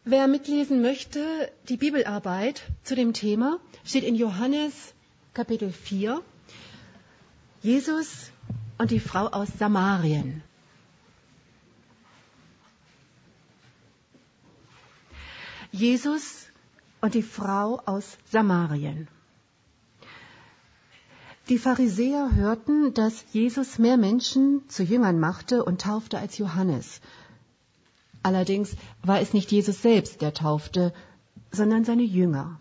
Wer mitlesen möchte, die Bibelarbeit zu dem Thema steht in Johannes Kapitel 4. Jesus und die Frau aus Samarien. Jesus und die Frau aus Samarien. Die Pharisäer hörten, dass Jesus mehr Menschen zu Jüngern machte und taufte als Johannes. Allerdings war es nicht Jesus selbst, der taufte, sondern seine Jünger.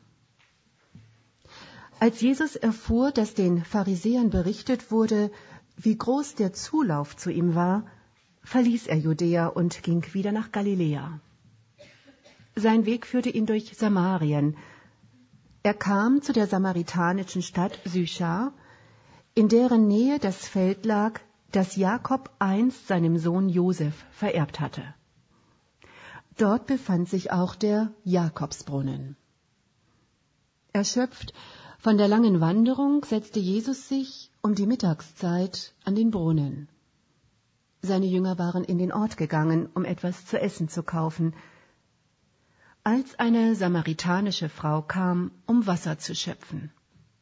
Als Jesus erfuhr, dass den Pharisäern berichtet wurde, wie groß der Zulauf zu ihm war, verließ er Judäa und ging wieder nach Galiläa. Sein Weg führte ihn durch Samarien. Er kam zu der samaritanischen Stadt Sychar, in deren Nähe das Feld lag, das Jakob einst seinem Sohn Josef vererbt hatte. Dort befand sich auch der Jakobsbrunnen. Erschöpft von der langen Wanderung setzte Jesus sich um die Mittagszeit an den Brunnen. Seine Jünger waren in den Ort gegangen, um etwas zu essen zu kaufen, als eine samaritanische Frau kam, um Wasser zu schöpfen.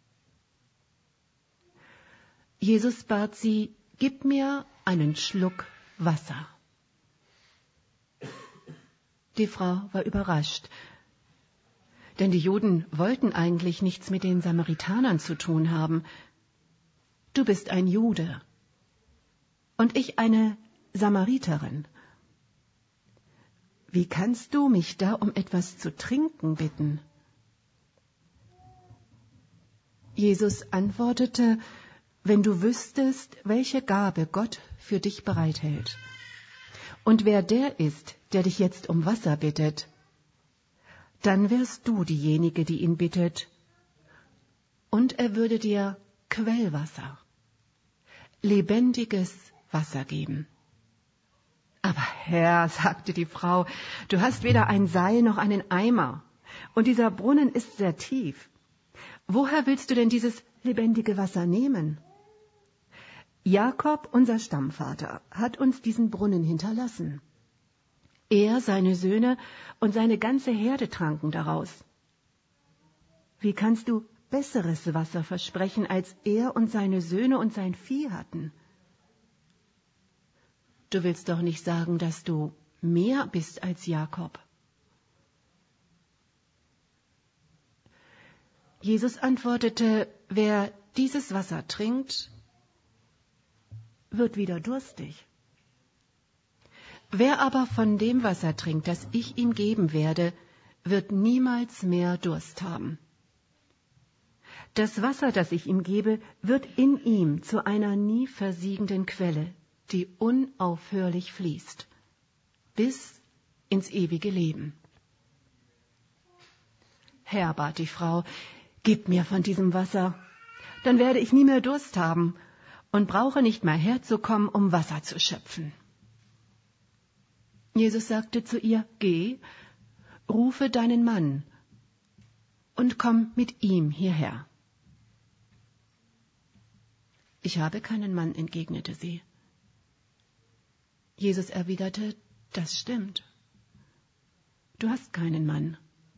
Jesus bat sie, gib mir einen Schluck Wasser. Die Frau war überrascht, denn die Juden wollten eigentlich nichts mit den Samaritanern zu tun haben. Du bist ein Jude und ich eine Samariterin. Wie kannst du mich da um etwas zu trinken bitten? Jesus antwortete, wenn du wüsstest, welche Gabe Gott für dich bereithält und wer der ist, der dich jetzt um Wasser bittet, dann wärst du diejenige, die ihn bittet, und er würde dir Quellwasser, lebendiges Wasser geben. Aber Herr, sagte die Frau, du hast weder ein Seil noch einen Eimer, und dieser Brunnen ist sehr tief. Woher willst du denn dieses lebendige Wasser nehmen? Jakob, unser Stammvater, hat uns diesen Brunnen hinterlassen. Er, seine Söhne und seine ganze Herde tranken daraus. Wie kannst du besseres Wasser versprechen, als er und seine Söhne und sein Vieh hatten? Du willst doch nicht sagen, dass du mehr bist als Jakob. Jesus antwortete, wer dieses Wasser trinkt, wird wieder durstig. Wer aber von dem Wasser trinkt, das ich ihm geben werde, wird niemals mehr Durst haben. Das Wasser, das ich ihm gebe, wird in ihm zu einer nie versiegenden Quelle, die unaufhörlich fließt, bis ins ewige Leben. Herr, bat die Frau, gib mir von diesem Wasser, dann werde ich nie mehr Durst haben und brauche nicht mehr herzukommen, um Wasser zu schöpfen. Jesus sagte zu ihr, geh, rufe deinen Mann und komm mit ihm hierher. Ich habe keinen Mann, entgegnete sie. Jesus erwiderte, das stimmt. Du hast keinen Mann.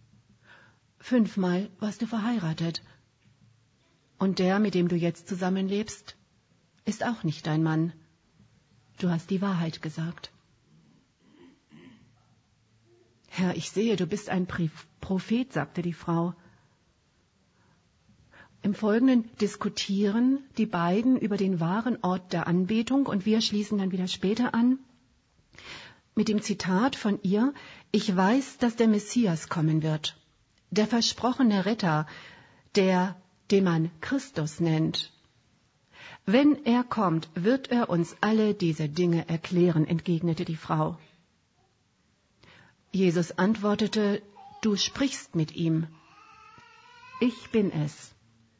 5-mal warst du verheiratet. Und der, mit dem du jetzt zusammenlebst, ist auch nicht dein Mann. Du hast die Wahrheit gesagt. Herr, ich sehe, du bist ein Prophet, sagte die Frau. Im Folgenden diskutieren die beiden über den wahren Ort der Anbetung und wir schließen dann wieder später an mit dem Zitat von ihr, ich weiß, dass der Messias kommen wird, der versprochene Retter, den man Christus nennt. Wenn er kommt, wird er uns alle diese Dinge erklären, entgegnete die Frau. Jesus antwortete, du sprichst mit ihm. Ich bin es.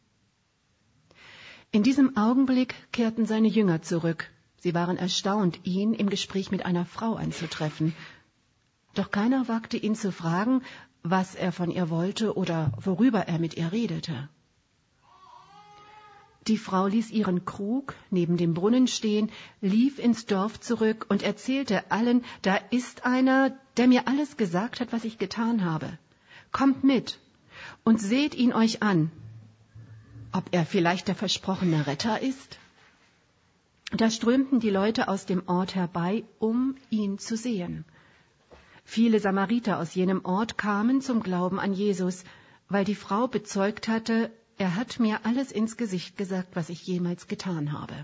In diesem Augenblick kehrten seine Jünger zurück. Sie waren erstaunt, ihn im Gespräch mit einer Frau anzutreffen. Doch keiner wagte ihn zu fragen, was er von ihr wollte oder worüber er mit ihr redete. Die Frau ließ ihren Krug neben dem Brunnen stehen, lief ins Dorf zurück und erzählte allen, da ist einer, der mir alles gesagt hat, was ich getan habe. Kommt mit und seht ihn euch an, ob er vielleicht der versprochene Retter ist. Da strömten die Leute aus dem Ort herbei, um ihn zu sehen. Viele Samariter aus jenem Ort kamen zum Glauben an Jesus, weil die Frau bezeugt hatte, er hat mir alles ins Gesicht gesagt, was ich jemals getan habe.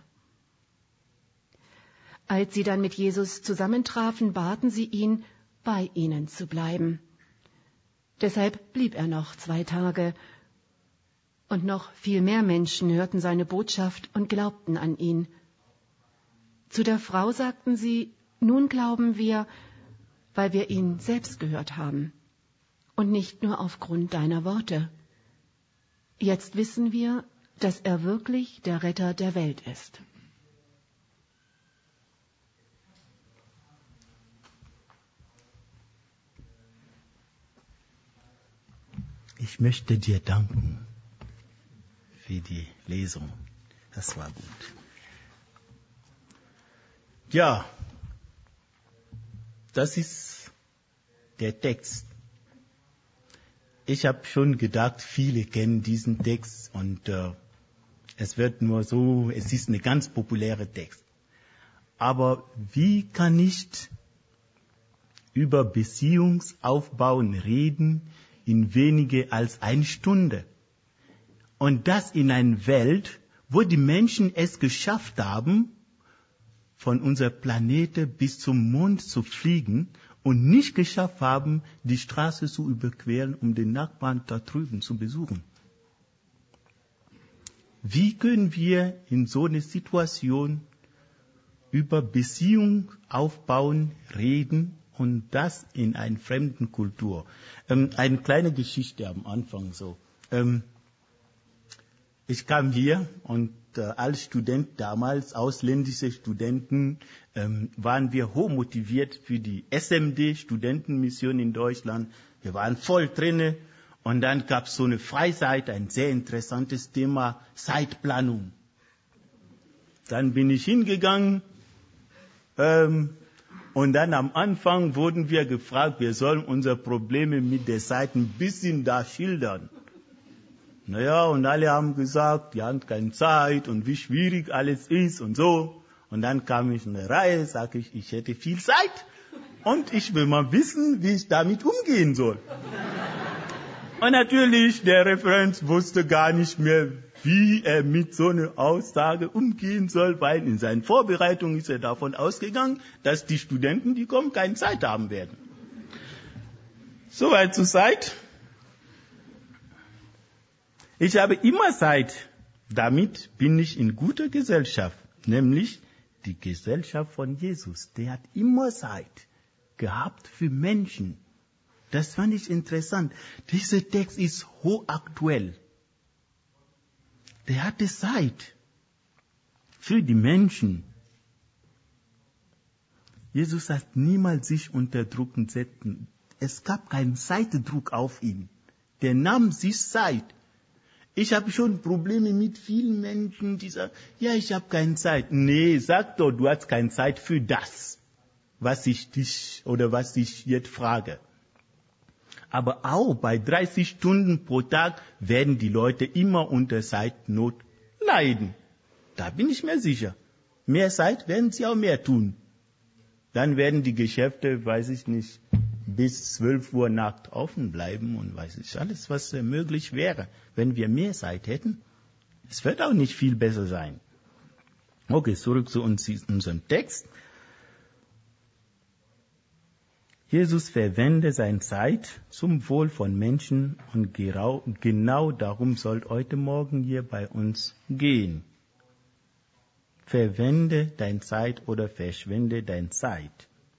Als sie dann mit Jesus zusammentrafen, baten sie ihn, bei ihnen zu bleiben. Deshalb blieb er noch 2 Tage. Und noch viel mehr Menschen hörten seine Botschaft und glaubten an ihn. Zu der Frau sagten sie, nun glauben wir, weil wir ihn selbst gehört haben und nicht nur aufgrund deiner Worte. Jetzt wissen wir, dass er wirklich der Retter der Welt ist. Ich möchte dir danken für die Lesung. Das war gut. Ja, das ist der Text. Ich habe schon gedacht, viele kennen diesen Text und es wird nur so, es ist ein ganz populärer Text. Aber wie kann ich über Beziehungsaufbauen reden in weniger als 1 Stunde? Und das in einer Welt, wo die Menschen es geschafft haben, von unserem Planeten bis zum Mond zu fliegen und nicht geschafft haben, die Straße zu überqueren, um den Nachbarn da drüben zu besuchen. Wie können wir in so einer Situation über Beziehung aufbauen, reden und das in einer fremden Kultur? Eine kleine Geschichte am Anfang so. Ich kam hier und als Student damals, ausländische Studenten, waren wir hochmotiviert für die SMD-Studentenmission in Deutschland. Wir waren voll drinne und dann gab es so eine Freizeit, ein sehr interessantes Thema, Zeitplanung. Dann bin ich hingegangen und dann am Anfang wurden wir gefragt, wir sollen unsere Probleme mit der Zeit ein bisschen da schildern. Naja, und alle haben gesagt, die haben keine Zeit und wie schwierig alles ist und so. Und dann kam ich in eine Reihe, sage ich, ich hätte viel Zeit und ich will mal wissen, wie ich damit umgehen soll. Und natürlich, der Referent wusste gar nicht mehr, wie er mit so einer Aussage umgehen soll, weil in seinen Vorbereitungen ist er davon ausgegangen, dass die Studenten, die kommen, keine Zeit haben werden. Soweit zur Zeit. Ich habe immer Zeit. Damit bin ich in guter Gesellschaft, nämlich die Gesellschaft von Jesus. Der hat immer Zeit gehabt für Menschen. Das fand ich interessant. Dieser Text ist hochaktuell. Der hatte Zeit für die Menschen. Jesus hat niemals sich unter Druck gesetzt. Es gab keinen Zeitdruck auf ihn. Der nahm sich Zeit. Ich habe schon Probleme mit vielen Menschen, die sagen, ja, ich habe keine Zeit. Nee, sag doch, du hast keine Zeit für das, was ich jetzt frage. Aber auch bei 30 Stunden pro Tag werden die Leute immer unter Zeitnot leiden. Da bin ich mir sicher. Mehr Zeit werden sie auch mehr tun. Dann werden die Geschäfte, weiß ich nicht, bis 12 Uhr Nacht offen bleiben und weiß ich alles, was möglich wäre, wenn wir mehr Zeit hätten. Es wird auch nicht viel besser sein. Okay, zurück zu unserem Text. Jesus verwendet seine Zeit zum Wohl von Menschen und genau darum soll heute Morgen hier bei uns gehen. Verwende deine Zeit oder verschwende deine Zeit.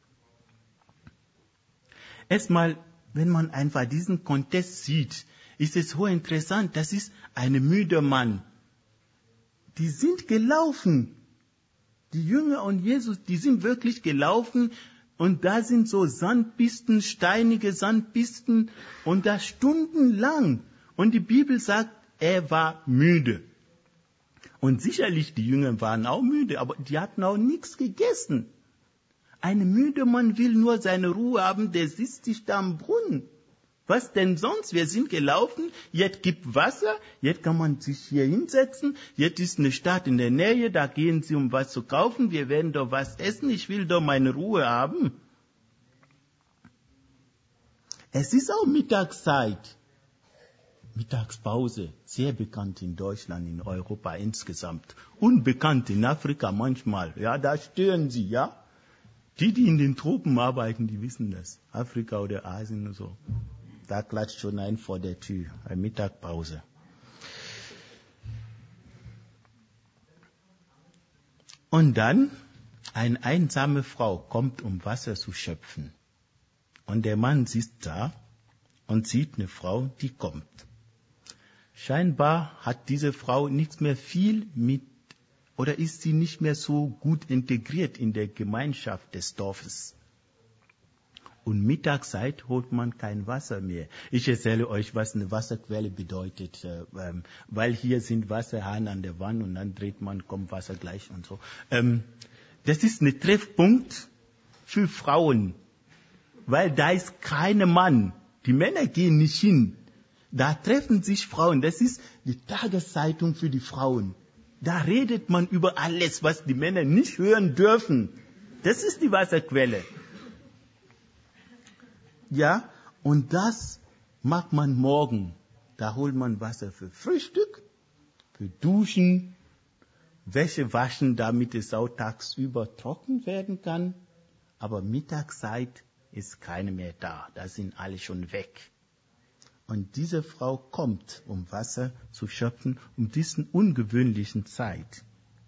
Erstmal, wenn man einfach diesen Kontext sieht, ist es hochinteressant. Das ist ein müder Mann. Die sind gelaufen. Die Jünger und Jesus, die sind wirklich gelaufen. Und da sind so Sandpisten, steinige Sandpisten. Und das stundenlang. Und die Bibel sagt, er war müde. Und sicherlich, die Jünger waren auch müde, aber die hatten auch nichts gegessen. Ein müder Mann will nur seine Ruhe haben, der sitzt sich da am Brunnen. Was denn sonst? Wir sind gelaufen, jetzt gibt Wasser, jetzt kann man sich hier hinsetzen, jetzt ist eine Stadt in der Nähe, da gehen sie, um was zu kaufen, wir werden doch was essen, ich will doch meine Ruhe haben. Es ist auch Mittagszeit. Mittagspause, sehr bekannt in Deutschland, in Europa insgesamt. Unbekannt in Afrika manchmal. Ja, da stören sie, ja. Die in den Tropen arbeiten, die wissen das. Afrika oder Asien und so. Da klatscht schon ein vor der Tür. Eine Mittagspause. Und dann, eine einsame Frau kommt, um Wasser zu schöpfen. Und der Mann sitzt da und sieht eine Frau, die kommt. Scheinbar hat diese Frau nichts mehr viel mit, oder ist sie nicht mehr so gut integriert in der Gemeinschaft des Dorfes. Und Mittagszeit holt man kein Wasser mehr. Ich erzähle euch, was eine Wasserquelle bedeutet, weil hier sind Wasserhahn an der Wand und dann dreht man, kommt Wasser gleich und so. Das ist ein Treffpunkt für Frauen, weil da ist kein Mann. Die Männer gehen nicht hin. Da treffen sich Frauen. Das ist die Tageszeitung für die Frauen. Da redet man über alles, was die Männer nicht hören dürfen. Das ist die Wasserquelle. Ja, und das macht man morgen. Da holt man Wasser für Frühstück, für Duschen, Wäsche waschen, damit es auch tagsüber trocken werden kann. Aber Mittagszeit ist keine mehr da. Da sind alle schon weg. Und diese Frau kommt, um Wasser zu schöpfen, um diesen ungewöhnlichen Zeit.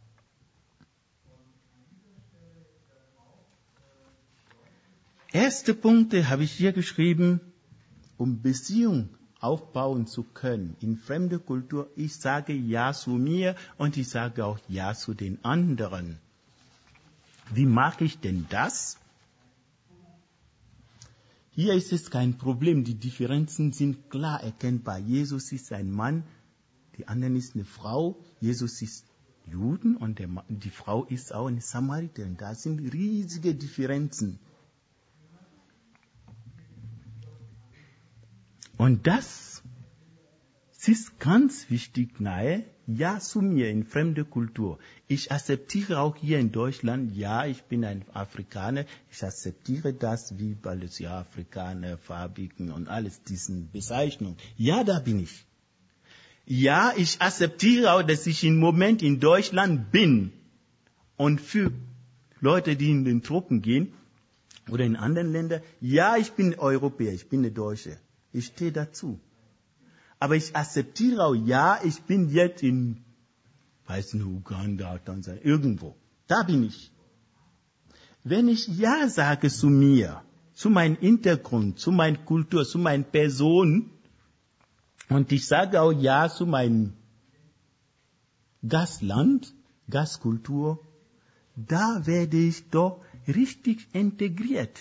Erste Punkte habe ich hier geschrieben, um Beziehung aufbauen zu können in fremder Kultur. Ich sage Ja zu mir und ich sage auch Ja zu den anderen. Wie mache ich denn das? Hier ist es kein Problem, die Differenzen sind klar erkennbar. Jesus ist ein Mann, die andere ist eine Frau. Jesus ist Juden und die Frau ist auch eine Samariterin. Da sind riesige Differenzen. Und das ist ganz wichtig nahe, Ja zu mir in fremder Kultur. Ich akzeptiere auch hier in Deutschland, ja, ich bin ein Afrikaner, ich akzeptiere das, wie alles, ja, Afrikaner, Farbigen und alles, diesen Bezeichnungen. Ja, da bin ich. Ja, ich akzeptiere auch, dass ich im Moment in Deutschland bin. Und für Leute, die in den Tropen gehen oder in anderen Ländern, ja, ich bin Europäer, ich bin eine Deutsche. Ich stehe dazu. Aber ich akzeptiere auch, ja, ich bin jetzt in, weiß nicht, Uganda, Tansania, irgendwo. Da bin ich. Wenn ich Ja sage zu mir, zu meinem Hintergrund, zu meiner Kultur, zu meiner Person, und ich sage auch Ja zu meinem Gastland, Gastkultur, da werde ich doch richtig integriert.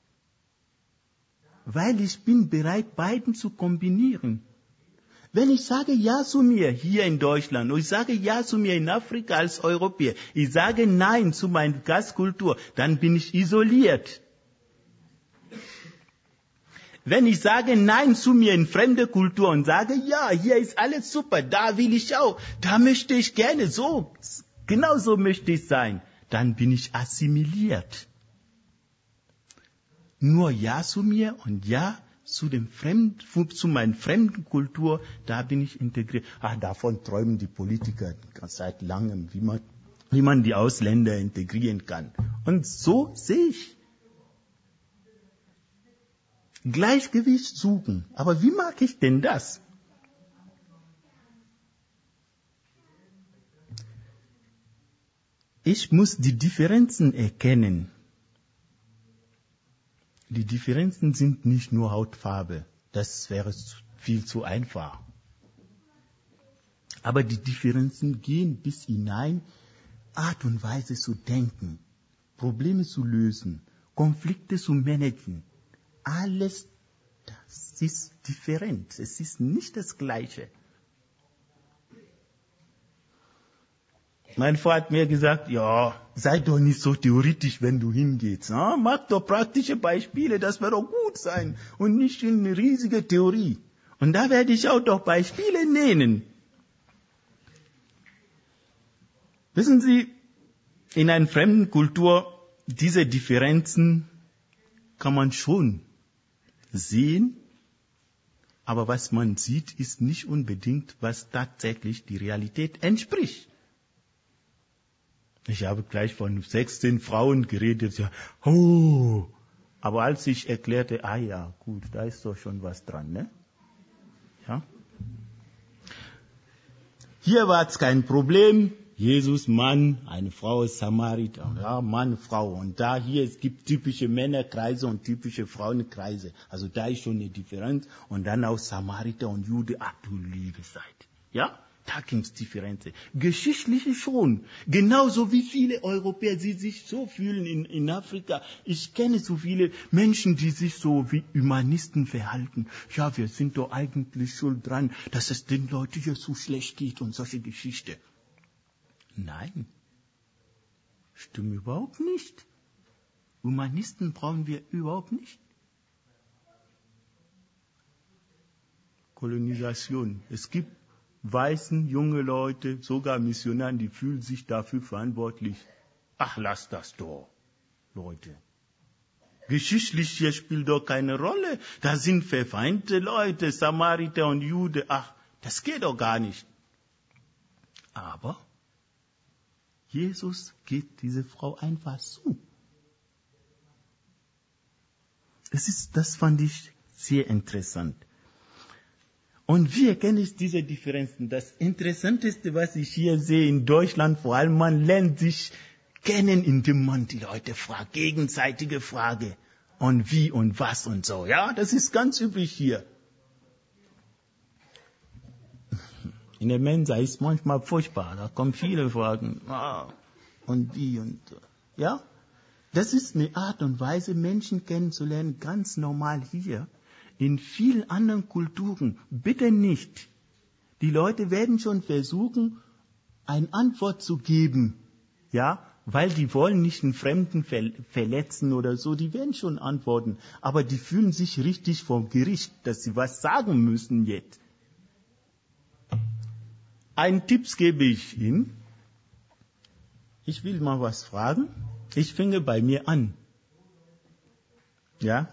Weil ich bin bereit, beiden zu kombinieren. Wenn ich sage Ja zu mir hier in Deutschland und ich sage Ja zu mir in Afrika als Europäer, ich sage Nein zu meiner Gastkultur, dann bin ich isoliert. Wenn ich sage Nein zu mir in fremde Kultur und sage Ja, hier ist alles super, da will ich auch, da möchte ich gerne so, genau so möchte ich sein, dann bin ich assimiliert. Nur Ja zu mir und Ja zu meiner fremden Kultur, da bin ich integriert. Davon träumen die Politiker seit langem, wie man die Ausländer integrieren kann. Und so sehe ich. Gleichgewicht suchen. Aber wie mache ich denn das? Ich muss die Differenzen erkennen. Die Differenzen sind nicht nur Hautfarbe. Das wäre viel zu einfach. Aber die Differenzen gehen bis hinein, Art und Weise zu denken, Probleme zu lösen, Konflikte zu managen. Alles das ist different. Es ist nicht das Gleiche. Mein Vater hat mir gesagt, ja, sei doch nicht so theoretisch, wenn du hingehst. Ne? Mach doch praktische Beispiele, das wird doch gut sein. Und nicht eine riesige Theorie. Und da werde ich auch doch Beispiele nennen. Wissen Sie, in einer fremden Kultur, diese Differenzen kann man schon sehen, aber was man sieht, ist nicht unbedingt, was tatsächlich die Realität entspricht. Ich habe gleich von 16 Frauen geredet, ja, aber als ich erklärte, ja, gut, da ist doch schon was dran, ne? Ja. Hier war es kein Problem. Jesus, Mann, eine Frau ist Samariter. Ja, Mann, Frau. Und da hier, es gibt typische Männerkreise und typische Frauenkreise. Also da ist schon eine Differenz. Und dann auch Samariter und Jude, du liebe Zeit. Ja, da gibt's Differenzen. Geschichtliche schon. Genauso wie viele Europäer, die sich so fühlen in Afrika. Ich kenne so viele Menschen, die sich so wie Humanisten verhalten. Ja, wir sind doch eigentlich schuld dran, dass es den Leuten hier so schlecht geht und solche Geschichten. Nein, stimmt überhaupt nicht. Humanisten brauchen wir überhaupt nicht. Kolonisation. Es gibt weißen, junge Leute, sogar Missionare, die fühlen sich dafür verantwortlich. Ach, lass das doch, Leute. Geschichtlich hier spielt doch keine Rolle. Da sind verfeindete Leute, Samariter und Jude. Ach, das geht doch gar nicht. Aber Jesus geht diese Frau einfach zu. Das fand ich sehr interessant. Und wie erkenne ich diese Differenzen? Das Interessanteste, was ich hier sehe in Deutschland, vor allem man lernt sich kennen, indem man die Leute fragt, gegenseitige Frage. Und wie und was und so. Ja, das ist ganz üblich hier. In der Mensa ist manchmal furchtbar, da kommen viele Fragen, und wie und so. Ja, das ist eine Art und Weise, Menschen kennenzulernen, ganz normal hier. In vielen anderen Kulturen, bitte nicht. Die Leute werden schon versuchen, eine Antwort zu geben, ja, weil die wollen nicht einen Fremden verletzen oder so, die werden schon antworten, aber die fühlen sich richtig vom Gericht, dass sie was sagen müssen jetzt. Einen Tipp gebe ich Ihnen. Ich will mal was fragen. Ich fange bei mir an. Ja?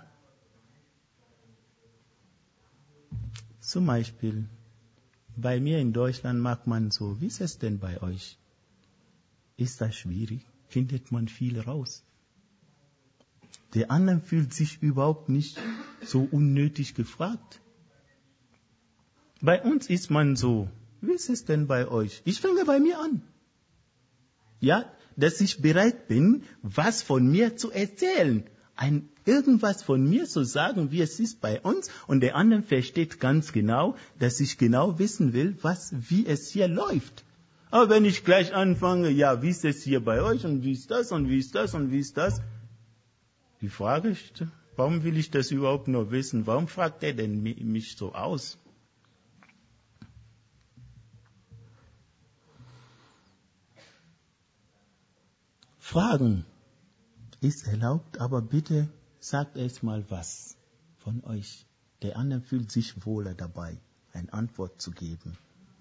Zum Beispiel, bei mir in Deutschland mag man so, wie ist es denn bei euch? Ist das schwierig? Findet man viel raus? Der andere fühlt sich überhaupt nicht so unnötig gefragt. Bei uns ist man so, wie ist es denn bei euch? Ich fange bei mir an. Ja, dass ich bereit bin, was von mir zu erzählen. Irgendwas von mir zu sagen, wie es ist bei uns. Und der andere versteht ganz genau, dass ich genau wissen will, wie es hier läuft. Aber wenn ich gleich anfange, ja, wie ist es hier bei euch und wie ist das und wie ist das und wie ist das? Die Frage ist, warum will ich das überhaupt noch wissen? Warum fragt er denn mich so aus? Fragen ist erlaubt, aber bitte sagt erst mal was von euch. Der andere fühlt sich wohler dabei, eine Antwort zu geben.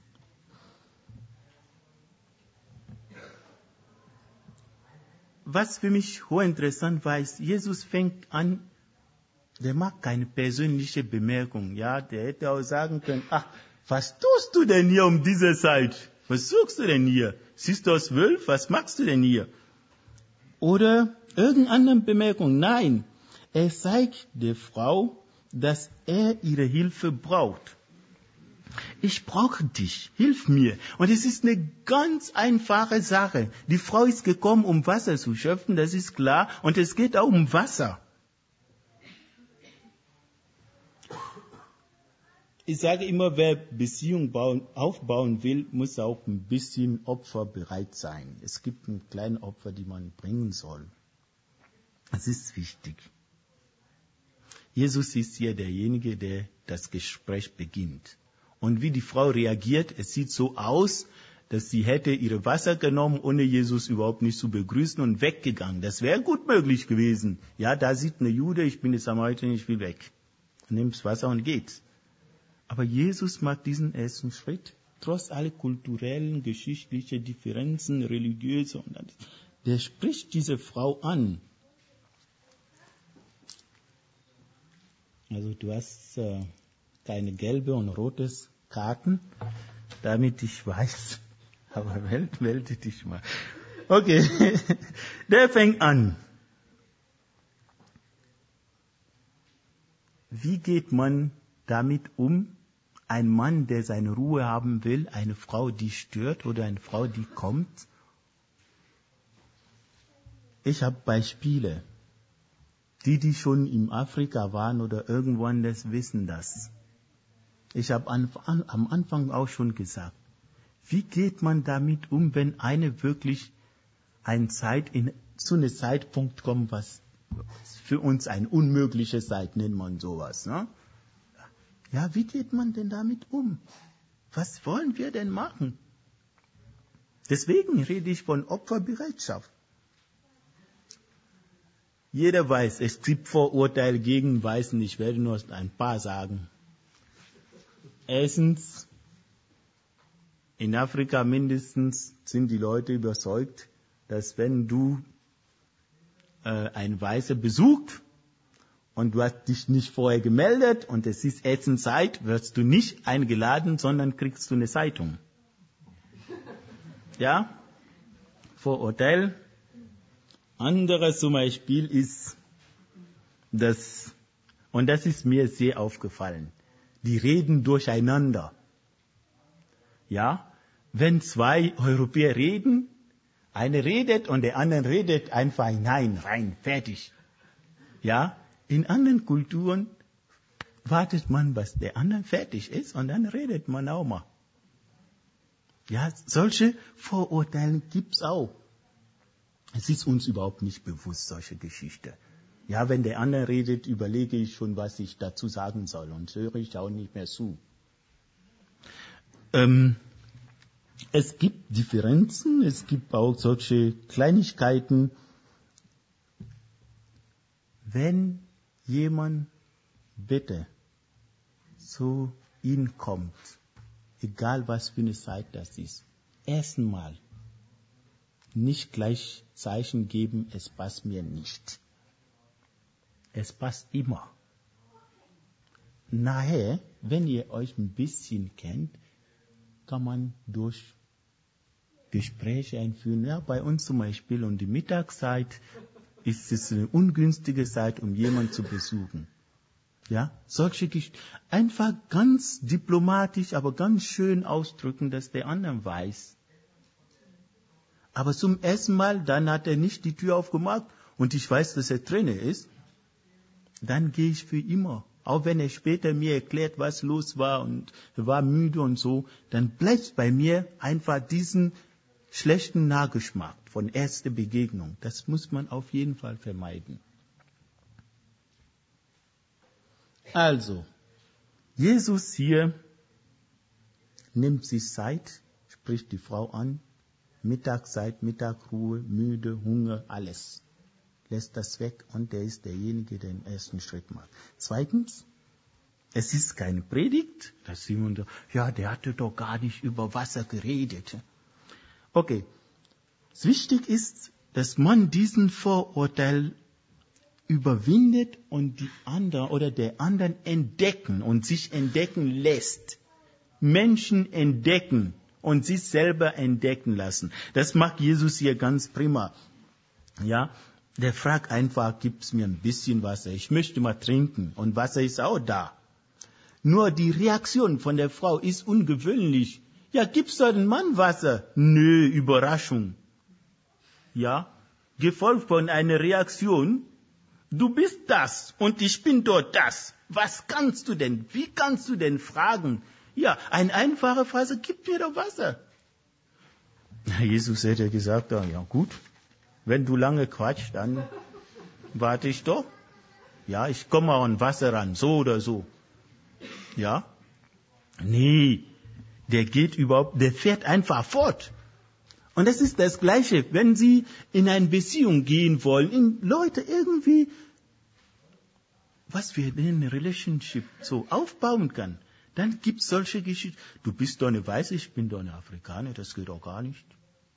Was für mich hochinteressant war, ist, Jesus fängt an, der macht keine persönliche Bemerkung. Ja, der hätte auch sagen können, was tust du denn hier um diese Zeit? Was suchst du denn hier? Siehst du aus 12? Was machst du denn hier? Oder irgendeine andere Bemerkung. Nein, er zeigt der Frau, dass er ihre Hilfe braucht. Ich brauche dich, hilf mir. Und es ist eine ganz einfache Sache. Die Frau ist gekommen, um Wasser zu schöpfen, das ist klar. Und es geht auch um Wasser. Ich sage immer, wer Beziehung aufbauen will, muss auch ein bisschen opferbereit sein. Es gibt einen kleinen Opfer, die man bringen soll. Das ist wichtig. Jesus ist hier derjenige, der das Gespräch beginnt. Und wie die Frau reagiert, es sieht so aus, dass sie hätte ihre Wasser genommen, ohne Jesus überhaupt nicht zu begrüßen und weggegangen. Das wäre gut möglich gewesen. Ja, da sieht eine Jude, ich bin jetzt Samariter, ich will weg. Nimmt das Wasser und geht. Aber Jesus macht diesen ersten Schritt, trotz aller kulturellen, geschichtlichen Differenzen, religiöse und alles. Der spricht diese Frau an. Also du hast keine gelbe und rote Karten, damit ich weiß. Aber melde dich mal. Okay, der fängt an. Wie geht man damit um? Ein Mann, der seine Ruhe haben will, eine Frau, die stört oder eine Frau, die kommt. Ich habe Beispiele. Die schon in Afrika waren oder irgendwo anders, wissen das. Ich habe am Anfang auch schon gesagt, wie geht man damit um, wenn eine wirklich zu einem Zeitpunkt kommt, was für uns ein unmöglicher Zeit, nennt man sowas. Ne? Ja, wie geht man denn damit um? Was wollen wir denn machen? Deswegen rede ich von Opferbereitschaft. Jeder weiß, es gibt Vorurteile gegen Weißen. Ich werde nur ein paar sagen. Erstens, in Afrika mindestens sind die Leute überzeugt, dass wenn du einen Weißen besuchst und du hast dich nicht vorher gemeldet und es ist Essenzeit, wirst du nicht eingeladen, sondern kriegst du eine Zeitung. Ja? Vorurteil. Anderes zum Beispiel ist und das ist mir sehr aufgefallen, die reden durcheinander. Ja, wenn zwei Europäer reden, einer redet und der andere redet einfach hinein, rein, fertig. Ja, in anderen Kulturen wartet man, bis der andere fertig ist und dann redet man auch mal. Ja, solche Vorurteile gibt's auch. Es ist uns überhaupt nicht bewusst, solche Geschichte. Ja, wenn der andere redet, überlege ich schon, was ich dazu sagen soll und höre ich auch nicht mehr zu. Es gibt Differenzen, es gibt auch solche Kleinigkeiten. Wenn jemand bitte zu Ihnen kommt, egal was für eine Zeit das ist, erstmal nicht gleich Zeichen geben, es passt mir nicht. Es passt immer. Nachher, wenn ihr euch ein bisschen kennt, kann man durch Gespräche einführen. Ja, bei uns zum Beispiel um die Mittagszeit ist es eine ungünstige Zeit, um jemanden zu besuchen. Ja, solche Geschichten. Einfach ganz diplomatisch, aber ganz schön ausdrücken, dass der andere weiß. Aber zum ersten Mal, dann hat er nicht die Tür aufgemacht und ich weiß, dass er drinnen ist. Dann gehe ich für immer. Auch wenn er später mir erklärt, was los war und er war müde und so, dann bleibt bei mir einfach diesen schlechten Nachgeschmack von erster Begegnung. Das muss man auf jeden Fall vermeiden. Also, Jesus hier nimmt sich Zeit, spricht die Frau an, Mittagszeit, Mittagruhe, müde, Hunger, alles. Lässt das weg und der ist derjenige, der den ersten Schritt macht. Zweitens, es ist keine Predigt, dass jemand sagt, ja, der hatte doch gar nicht über Wasser geredet. Okay, wichtig ist, dass man diesen Vorurteil überwindet und die anderen oder der anderen entdecken und sich entdecken lässt. Menschen entdecken und sich selber entdecken lassen. Das macht Jesus hier ganz prima. Ja, der fragt einfach, gib's mir ein bisschen Wasser? Ich möchte mal trinken. Und Wasser ist auch da. Nur die Reaktion von der Frau ist ungewöhnlich. Ja, gib's doch dem Mann Wasser? Nö, Überraschung. Ja, gefolgt von einer Reaktion, du bist das und ich bin dort das. Was kannst du denn? Wie kannst du denn fragen? Ja, eine einfache Frage, gib mir doch Wasser. Jesus hätte gesagt, ja gut, wenn du lange quatschst, dann warte ich doch. Ja, ich komme auch an Wasser ran, so oder so. Ja? Nee, der fährt einfach fort. Und das ist das Gleiche, wenn Sie in eine Beziehung gehen wollen, in Leute irgendwie, was wir in einer Relationship so aufbauen kann, dann gibt es solche Geschichten. Du bist doch eine Weiße, ich bin doch eine Afrikaner, das geht doch gar nicht.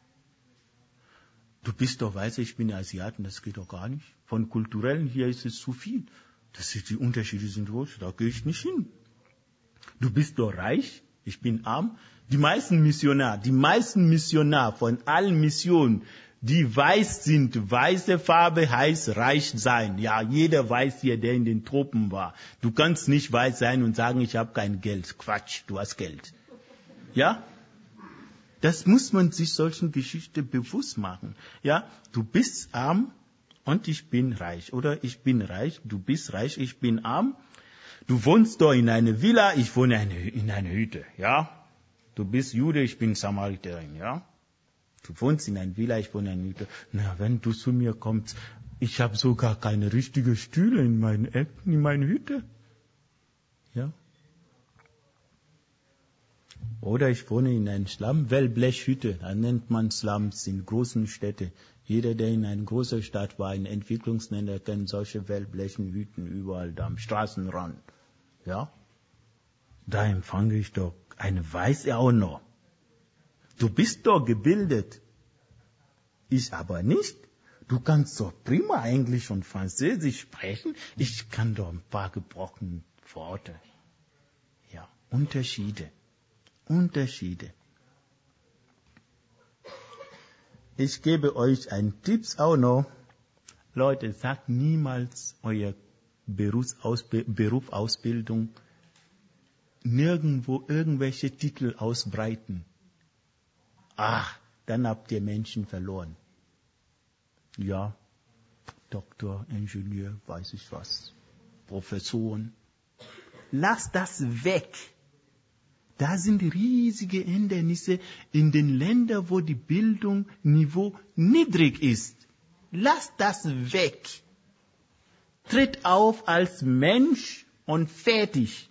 Du bist doch Weiße, ich bin Asiaten, das geht doch gar nicht. Von kulturellen hier ist es zu viel. Die Unterschiede sind groß, da gehe ich nicht hin. Du bist doch reich, ich bin arm. Die meisten Missionar von allen Missionen, die weiß sind, weiße Farbe heißt reich sein. Ja, jeder weiß hier, der in den Tropen war. Du kannst nicht weiß sein und sagen, ich habe kein Geld. Quatsch, du hast Geld. Ja? Das muss man sich solchen Geschichten bewusst machen. Ja, du bist arm und ich bin reich. Oder ich bin reich, du bist reich, ich bin arm. Du wohnst doch in einer Villa, ich wohne in einer Hütte. Ja, du bist Jude, ich bin Samariterin. Ja, du wohnst in einer Villa, ich wohne in einer Hütte. Na, wenn du zu mir kommst, ich habe sogar keine richtigen Stühle in meiner Hütte. Ja. Oder ich wohne in einer Slum-Wellblechhütte, da nennt man Slums in großen Städten. Jeder, der in einer großen Stadt war, in Entwicklungsländern, kennt solche Wellblechenhütten überall da am Straßenrand. Ja? Da empfange ich doch eine Weiße auch noch. Du bist doch gebildet. Ich aber nicht. Du kannst doch prima Englisch und Französisch sprechen. Ich kann doch ein paar gebrochene Worte. Ja, Unterschiede. Ich gebe euch einen Tipp auch noch. Leute, sagt niemals euer Berufsausbildung nirgendwo irgendwelche Titel ausbreiten. Ach, dann habt ihr Menschen verloren. Ja, Doktor, Ingenieur, weiß ich was, Professoren. Lasst das weg. Da sind riesige Hindernisse in den Ländern, wo die Bildungsniveau niedrig ist. Lasst das weg. Tritt auf als Mensch und fertig.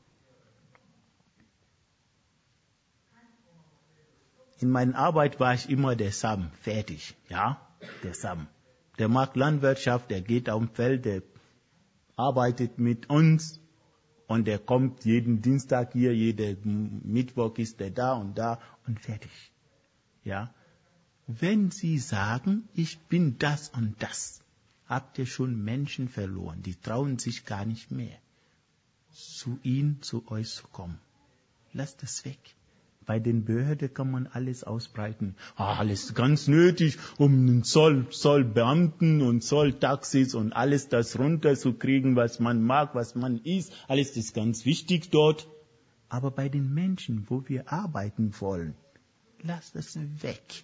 In meiner Arbeit war ich immer der Sam, fertig. Ja, der Sam. Der mag Landwirtschaft, der geht auf dem Feld, der arbeitet mit uns. Und der kommt jeden Dienstag hier, jeden Mittwoch ist er da und fertig. Ja. Wenn Sie sagen, ich bin das und das, habt ihr schon Menschen verloren. Die trauen sich gar nicht mehr, zu euch zu kommen. Lasst das weg. Bei den Behörden kann man alles ausbreiten. Alles ganz nötig, um den Zollbeamten und Zolltaxis und alles das runterzukriegen, was man mag, was man isst. Alles ist ganz wichtig dort. Aber bei den Menschen, wo wir arbeiten wollen, lasst das weg.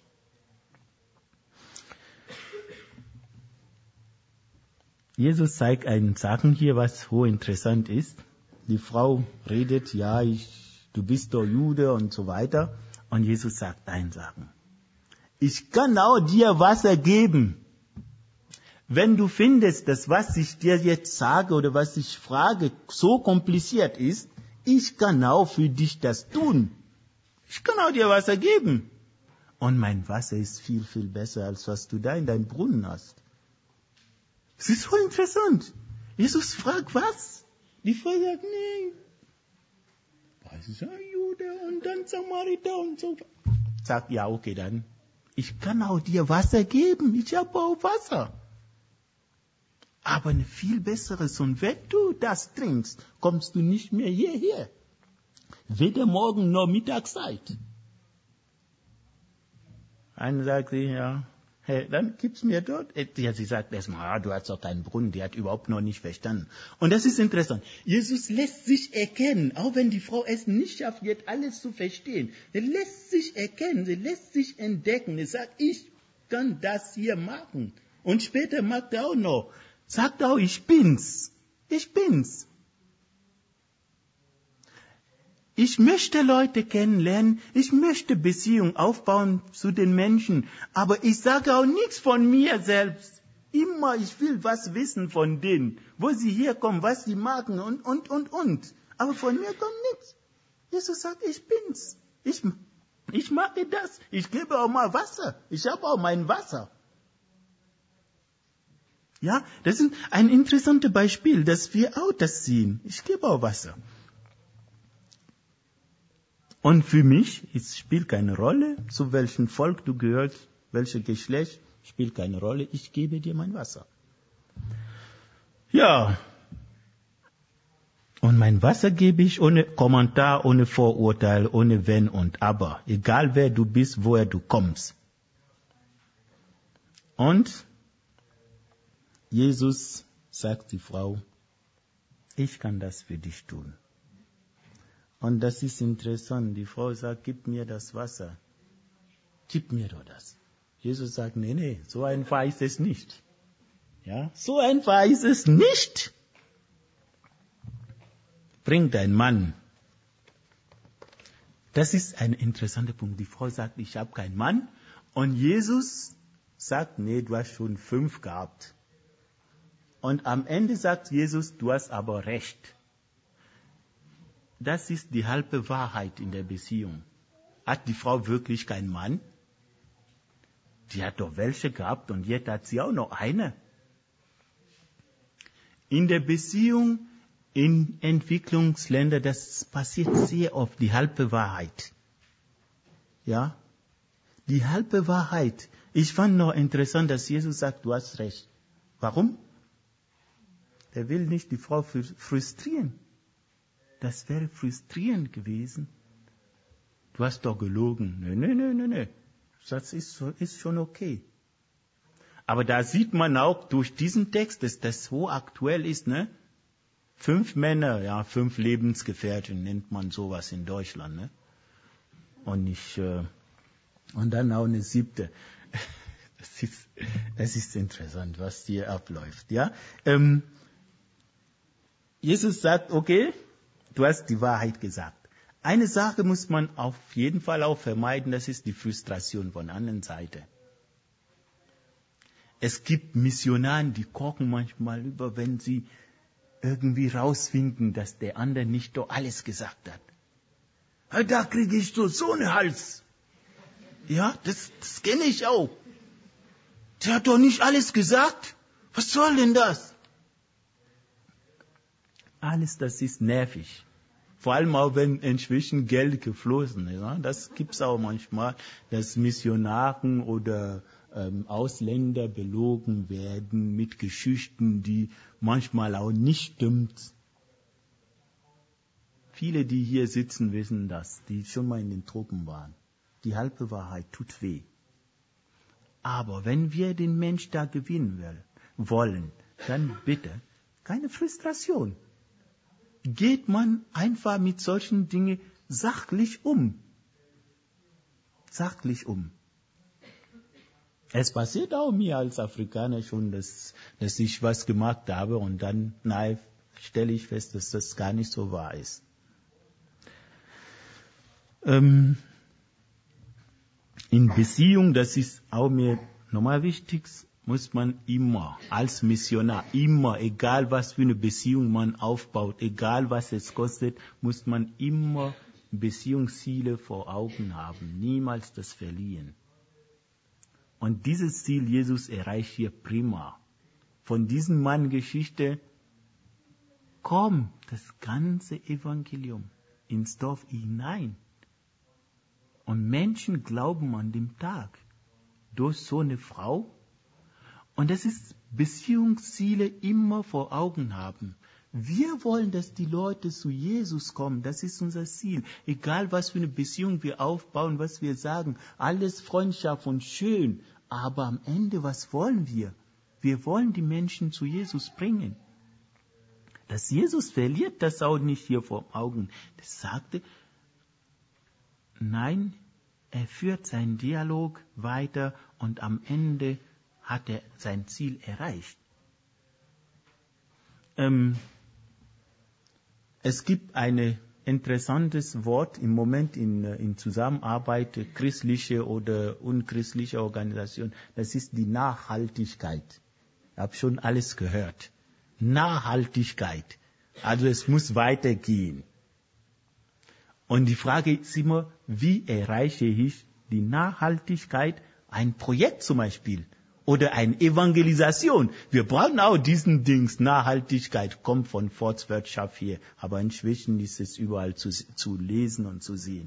Jesus zeigt einen Sachen hier, was hochinteressant ist. Die Frau redet, du bist doch Jude und so weiter. Und Jesus sagt ein Sachen. Ich kann auch dir Wasser geben. Wenn du findest, dass was ich dir jetzt sage oder was ich frage so kompliziert ist, ich kann auch für dich das tun. Ich kann auch dir Wasser geben. Und mein Wasser ist viel, viel besser, als was du da in deinem Brunnen hast. Das ist so interessant. Jesus fragt was? Die Frau sagt, nee. Was ist ein Jude und dann Samariter und so. Sagt, ja, okay, dann. Ich kann auch dir Wasser geben. Ich habe auch Wasser. Aber ein viel besseres. Und wenn du das trinkst, kommst du nicht mehr hierher. Weder morgen noch Mittagszeit. Einer sagt sie, ja. Hey, dann gib's mir dort. Ja, sie sagt erstmal, du hast doch keinen Brunnen. Die hat überhaupt noch nicht verstanden. Und das ist interessant. Jesus lässt sich erkennen, auch wenn die Frau es nicht schafft, jetzt alles zu verstehen. Sie lässt sich erkennen, sie lässt sich entdecken. Sie sagt, ich kann das hier machen. Und später macht er auch noch. Sagt auch, ich bin's. Ich bin's. Ich möchte Leute kennenlernen, ich möchte Beziehungen aufbauen zu den Menschen, aber ich sage auch nichts von mir selbst. Immer, ich will was wissen von denen, wo sie herkommen, was sie machen und. Aber von mir kommt nichts. Jesus sagt, ich bin's. Ich mache das. Ich gebe auch mal Wasser. Ich habe auch mein Wasser. Ja, das ist ein interessantes Beispiel, dass wir auch das sehen. Ich gebe auch Wasser. Und für mich, es spielt keine Rolle, zu welchem Volk du gehörst, welches Geschlecht, spielt keine Rolle. Ich gebe dir mein Wasser. Ja. Und mein Wasser gebe ich ohne Kommentar, ohne Vorurteil, ohne Wenn und Aber. Egal wer du bist, woher du kommst. Und Jesus sagt die Frau, ich kann das für dich tun. Und das ist interessant. Die Frau sagt, gib mir das Wasser. Gib mir doch das. Jesus sagt, nee, so einfach ist es nicht. Ja, so einfach ist es nicht. Bring deinen Mann. Das ist ein interessanter Punkt. Die Frau sagt, ich habe keinen Mann. Und Jesus sagt, nee, du hast schon 5 gehabt. Und am Ende sagt Jesus, du hast aber recht. Das ist die halbe Wahrheit in der Beziehung. Hat die Frau wirklich keinen Mann? Die hat doch welche gehabt und jetzt hat sie auch noch eine. In der Beziehung in Entwicklungsländern, das passiert sehr oft, die halbe Wahrheit. Ja? Die halbe Wahrheit. Ich fand noch interessant, dass Jesus sagt, du hast recht. Warum? Er will nicht die Frau frustrieren. Das wäre frustrierend gewesen. Du hast doch gelogen. Nee. Das ist schon okay. Aber da sieht man auch durch diesen Text, dass das so aktuell ist, ne? 5 Männer, ja, 5 Lebensgefährten nennt man sowas in Deutschland, ne? Und dann auch eine 7. Das ist interessant, was hier abläuft, ja? Jesus sagt, okay, du hast die Wahrheit gesagt. Eine Sache muss man auf jeden Fall auch vermeiden, das ist die Frustration von der anderen Seite. Es gibt Missionaren, die kochen manchmal über, wenn sie irgendwie rausfinden, dass der andere nicht doch alles gesagt hat. Da kriege ich so einen Hals. Ja, das kenne ich auch. Der hat doch nicht alles gesagt. Was soll denn das? Alles, das ist nervig. Vor allem auch, wenn inzwischen Geld geflossen ist. Ja? Das gibt es auch manchmal, dass Missionaren oder Ausländer belogen werden mit Geschichten, die manchmal auch nicht stimmt. Viele, die hier sitzen, wissen das, die schon mal in den Tropen waren. Die halbe Wahrheit tut weh. Aber wenn wir den Mensch da gewinnen wollen, dann bitte keine Frustration. Geht man einfach mit solchen Dingen sachlich um. Sachlich um. Es passiert auch mir als Afrikaner schon, dass ich was gemacht habe und dann stelle ich fest, dass das gar nicht so wahr ist. In Beziehung, das ist auch mir nochmal wichtig, muss man immer, als Missionar, immer, egal was für eine Beziehung man aufbaut, egal was es kostet, muss man immer Beziehungsziele vor Augen haben, niemals das verlieren. Und dieses Ziel Jesus erreicht hier prima. Von diesem Mann Geschichte kommt das ganze Evangelium ins Dorf hinein. Und Menschen glauben an dem Tag durch so eine Frau. Und das ist Beziehungsziele immer vor Augen haben. Wir wollen, dass die Leute zu Jesus kommen. Das ist unser Ziel. Egal, was für eine Beziehung wir aufbauen, was wir sagen. Alles Freundschaft und schön. Aber am Ende, was wollen wir? Wir wollen die Menschen zu Jesus bringen. Dass Jesus verliert das auch nicht hier vor Augen. Das sagte, nein, er führt seinen Dialog weiter und am Ende hat er sein Ziel erreicht. Es gibt ein interessantes Wort im Moment in Zusammenarbeit christliche oder unchristliche Organisationen. Das ist die Nachhaltigkeit. Ich habe schon alles gehört. Nachhaltigkeit. Also es muss weitergehen. Und die Frage ist immer, wie erreiche ich die Nachhaltigkeit? Ein Projekt zum Beispiel oder eine Evangelisation. Wir brauchen auch diesen Dings. Nachhaltigkeit kommt von Forstwirtschaft hier, aber inzwischen ist es überall zu lesen und zu sehen.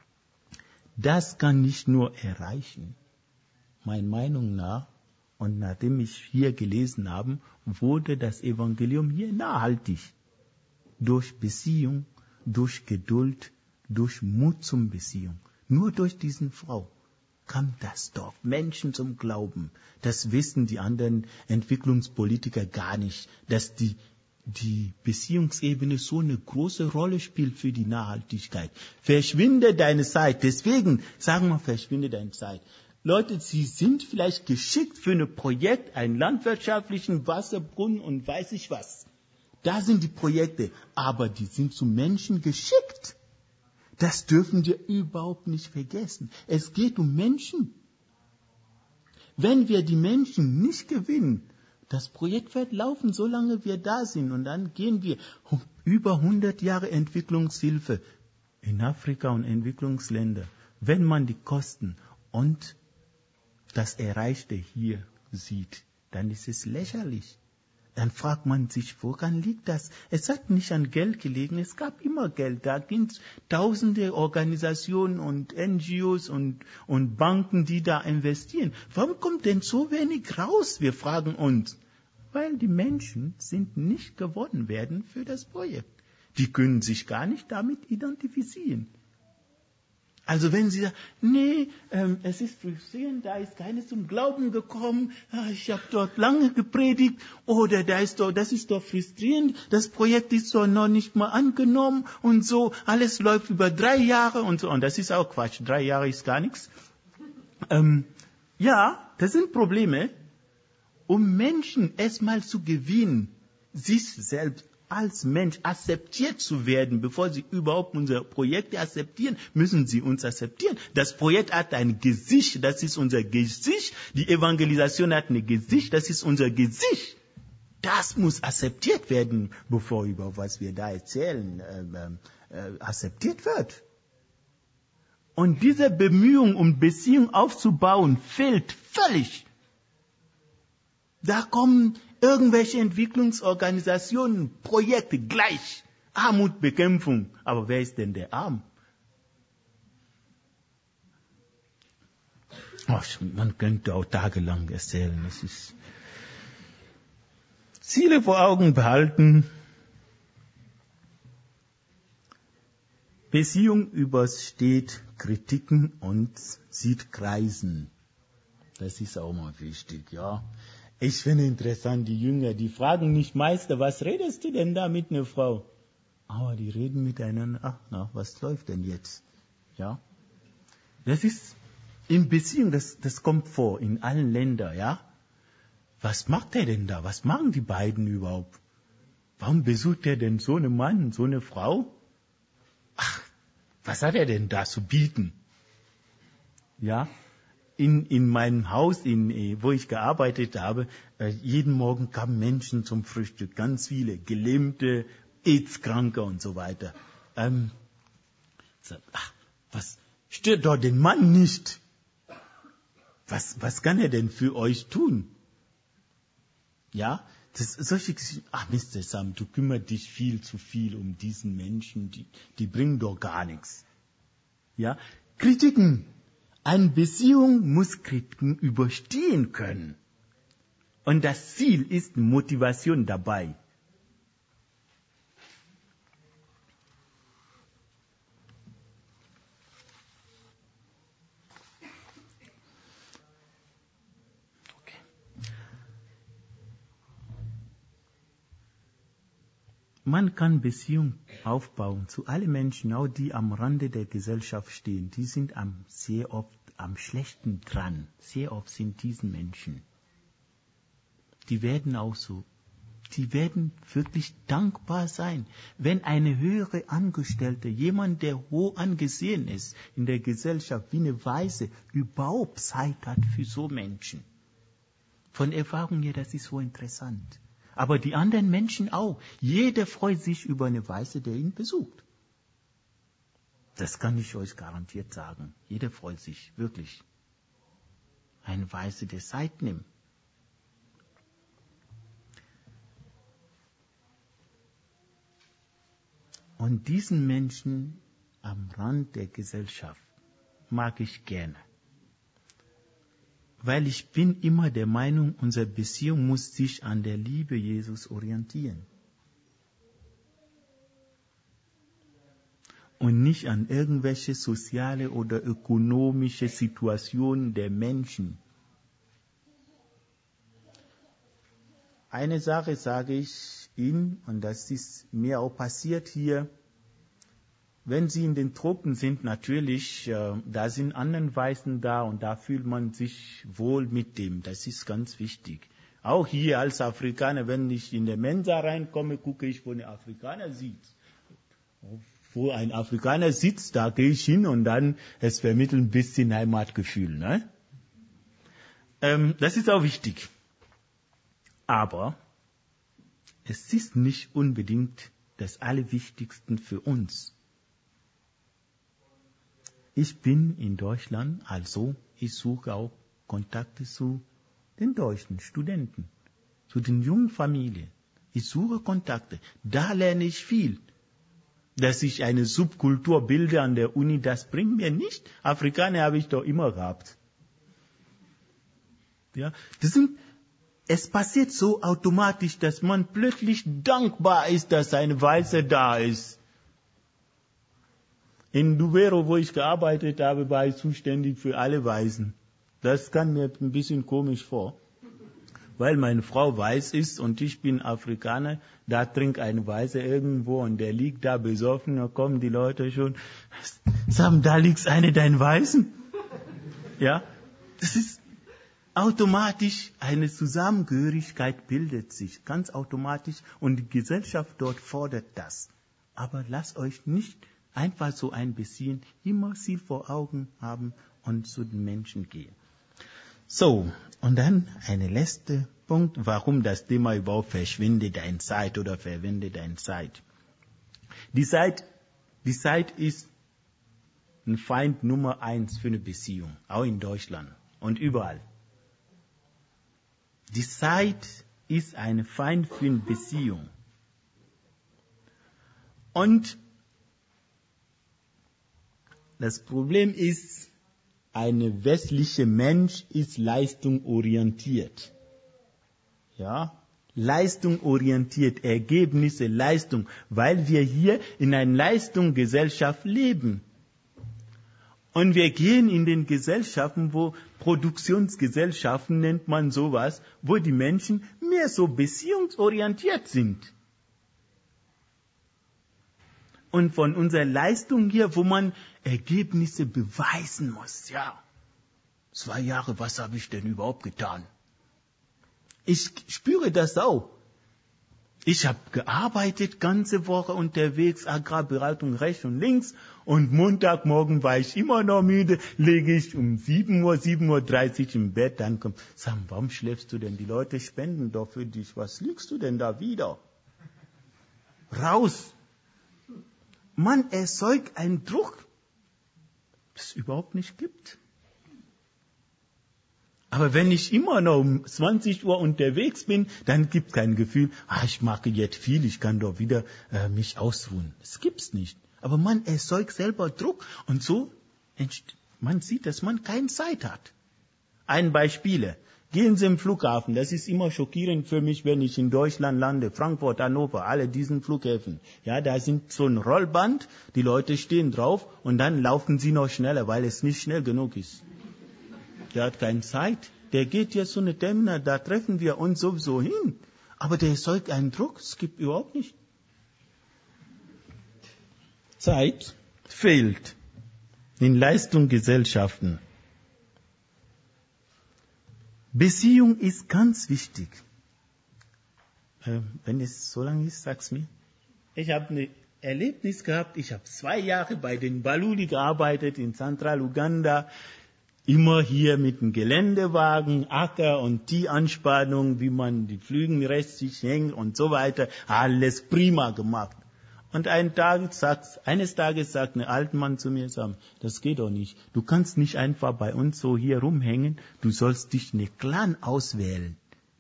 Das kann nicht nur erreichen. Meiner Meinung nach, und nachdem ich hier gelesen habe, wurde das Evangelium hier nachhaltig. Durch Beziehung, durch Geduld, durch Mut zum Beziehung. Nur durch diesen Frau kam das Dorf, Menschen zum Glauben. Das wissen die anderen Entwicklungspolitiker gar nicht, dass die Beziehungsebene so eine große Rolle spielt für die Nachhaltigkeit. Verschwinde deine Zeit. Deswegen sagen wir, verschwinde deine Zeit. Leute, Sie sind vielleicht geschickt für ein Projekt, einen landwirtschaftlichen Wasserbrunnen und weiß ich was. Da sind die Projekte, aber die sind zu Menschen geschickt. Das dürfen wir überhaupt nicht vergessen. Es geht um Menschen. Wenn wir die Menschen nicht gewinnen, das Projekt wird laufen, solange wir da sind. Und dann gehen wir über 100 Jahre Entwicklungshilfe in Afrika und Entwicklungsländer. Wenn man die Kosten und das Erreichte hier sieht, dann ist es lächerlich. Dann fragt man sich, woran liegt das? Es hat nicht an Geld gelegen, es gab immer Geld. Da gibt es tausende Organisationen und NGOs und Banken, die da investieren. Warum kommt denn so wenig raus? Wir fragen uns. Weil die Menschen sind nicht gewonnen werden für das Projekt. Die können sich gar nicht damit identifizieren. Also wenn Sie sagen, nee, es ist frustrierend, da ist keiner zum Glauben gekommen, ich habe dort lange gepredigt, oder das ist doch frustrierend, das Projekt ist doch noch nicht mal angenommen und so, alles läuft über 3 Jahre und so. Und das ist auch Quatsch, 3 Jahre ist gar nichts. Ja, das sind Probleme, um Menschen erstmal zu gewinnen, sich selbst als Mensch akzeptiert zu werden, bevor sie überhaupt unsere Projekte akzeptieren, müssen sie uns akzeptieren. Das Projekt hat ein Gesicht, das ist unser Gesicht. Die Evangelisation hat ein Gesicht, das ist unser Gesicht. Das muss akzeptiert werden, bevor über was wir da erzählen, akzeptiert wird. Und diese Bemühung, um Beziehung aufzubauen, fehlt völlig. Da kommen irgendwelche Entwicklungsorganisationen, Projekte gleich. Armutbekämpfung. Aber wer ist denn der Arm? Man könnte auch tagelang erzählen. Es ist Ziele vor Augen behalten. Beziehung übersteht Kritiken und sieht Kreisen. Das ist auch mal wichtig, ja. Ich finde interessant, die Jünger, die fragen nicht, Meister, was redest du denn da mit einer Frau? Aber die reden miteinander, was läuft denn jetzt? Ja. Das ist in Beziehung, das kommt vor, in allen Ländern, ja. Was macht er denn da? Was machen die beiden überhaupt? Warum besucht er denn so einen Mann, so eine Frau? Was hat er denn da zu bieten? Ja. In meinem Haus, wo ich gearbeitet habe, jeden Morgen kamen Menschen zum Frühstück, ganz viele, Gelähmte, AIDS-Kranke und so weiter. Was stört doch den Mann nicht? Was kann er denn für euch tun? Ja, solche Geschichten, Mr. Sam, du kümmerst dich viel zu viel um diesen Menschen, die bringen doch gar nichts. Ja, Kritiken. Eine Beziehung muss Kritiken überstehen können. Und das Ziel ist Motivation dabei. Okay. Man kann Beziehung aufbauen zu allen Menschen, auch die am Rande der Gesellschaft stehen. Die sind sehr oft am schlechten dran. Sehr oft sind diese Menschen. Die werden auch so. Die werden wirklich dankbar sein, wenn eine höhere Angestellte, jemand, der hoch angesehen ist in der Gesellschaft, wie eine Weise, überhaupt Zeit hat für so Menschen. Von Erfahrung her, das ist so interessant. Aber die anderen Menschen auch. Jeder freut sich über eine Weise, der ihn besucht. Das kann ich euch garantiert sagen. Jeder freut sich, wirklich. Ein Weißer, der Zeit nimmt. Und diesen Menschen am Rand der Gesellschaft mag ich gerne. Weil ich bin immer der Meinung, unsere Beziehung muss sich an der Liebe Jesus orientieren. Und nicht an irgendwelche soziale oder ökonomische Situationen der Menschen. Eine Sache sage ich Ihnen, und das ist mir auch passiert hier, wenn Sie in den Tropen sind, natürlich, da sind andere Weißen da und da fühlt man sich wohl mit dem. Das ist ganz wichtig. Auch hier als Afrikaner, wenn ich in der Mensa reinkomme, gucke ich, wo ein Afrikaner sitzt. Wo ein Afrikaner sitzt, da gehe ich hin und dann, es vermittelt ein bisschen Heimatgefühl. Ne? Das ist auch wichtig. Aber es ist nicht unbedingt das Allerwichtigste für uns. Ich bin in Deutschland, also ich suche auch Kontakte zu den deutschen Studenten, zu den jungen Familien. Ich suche Kontakte. Da lerne ich viel. Dass ich eine Subkultur bilde an der Uni, das bringt mir nicht. Afrikaner habe ich doch immer gehabt. Ja, es passiert so automatisch, dass man plötzlich dankbar ist, dass ein Weißer da ist. In Duvero, wo ich gearbeitet habe, war ich zuständig für alle Weißen. Das kam mir ein bisschen komisch vor. Weil meine Frau weiß ist und ich bin Afrikaner, da trinkt ein Weißer irgendwo und der liegt da besoffen, da kommen die Leute schon, sagen, da liegt einer dein Weißen. Ja, das ist automatisch, eine Zusammengehörigkeit bildet sich, ganz automatisch, und die Gesellschaft dort fordert das. Aber lasst euch nicht einfach so einbeziehen, immer Ziel vor Augen haben und zu den Menschen gehen. So, und dann ein letzter Punkt, warum das Thema überhaupt verschwinde deine Zeit oder verwende deine Zeit. Die Zeit ist ein Feind Nummer 1 für eine Beziehung, auch in Deutschland und überall. Die Zeit ist ein Feind für eine Beziehung. Und das Problem ist, ein westlicher Mensch ist leistungsorientiert. Ja, leistungsorientiert, Ergebnisse, Leistung, weil wir hier in einer Leistungsgesellschaft leben. Und wir gehen in den Gesellschaften, wo Produktionsgesellschaften nennt man sowas, wo die Menschen mehr so beziehungsorientiert sind. Und von unserer Leistung hier, wo man Ergebnisse beweisen muss, ja. 2 Jahre, was habe ich denn überhaupt getan? Ich spüre das auch. Ich habe gearbeitet, ganze Woche unterwegs, Agrarberatung rechts und links, und Montagmorgen war ich immer noch müde, lege ich um 7:30 Uhr im Bett, dann kommt, sag, warum schläfst du denn? Die Leute spenden doch für dich, was liegst du denn da wieder? Raus! Man erzeugt einen Druck, das es überhaupt nicht gibt. Aber wenn ich immer noch um 20 Uhr unterwegs bin, dann gibt es kein Gefühl, ich mache jetzt viel, ich kann doch wieder mich ausruhen. Das gibt's nicht. Aber man erzeugt selber Druck und so, man sieht, dass man keine Zeit hat. Ein Beispiel. Gehen Sie im Flughafen, das ist immer schockierend für mich, wenn ich in Deutschland lande, Frankfurt, Hannover, alle diesen Flughäfen. Ja, da sind so ein Rollband, die Leute stehen drauf und dann laufen sie noch schneller, weil es nicht schnell genug ist. Der hat keine Zeit, der geht jetzt so eine Terminal, da treffen wir uns sowieso hin. Aber der erzeugt einen Druck, es gibt überhaupt nicht. Zeit fehlt in Leistungsgesellschaften. Beziehung ist ganz wichtig. Wenn es so lange ist, sag's mir. Ich habe ein Erlebnis gehabt. Ich habe 2 Jahre bei den Baluli gearbeitet in Zentraluganda. Immer hier mit dem Geländewagen, Acker und die Anspannung, wie man die Flügen rechtlich hängt und so weiter. Alles prima gemacht. Und eines Tages sagt ein alter Mann zu mir, Sam, das geht doch nicht. Du kannst nicht einfach bei uns so hier rumhängen, du sollst dich einen Clan auswählen.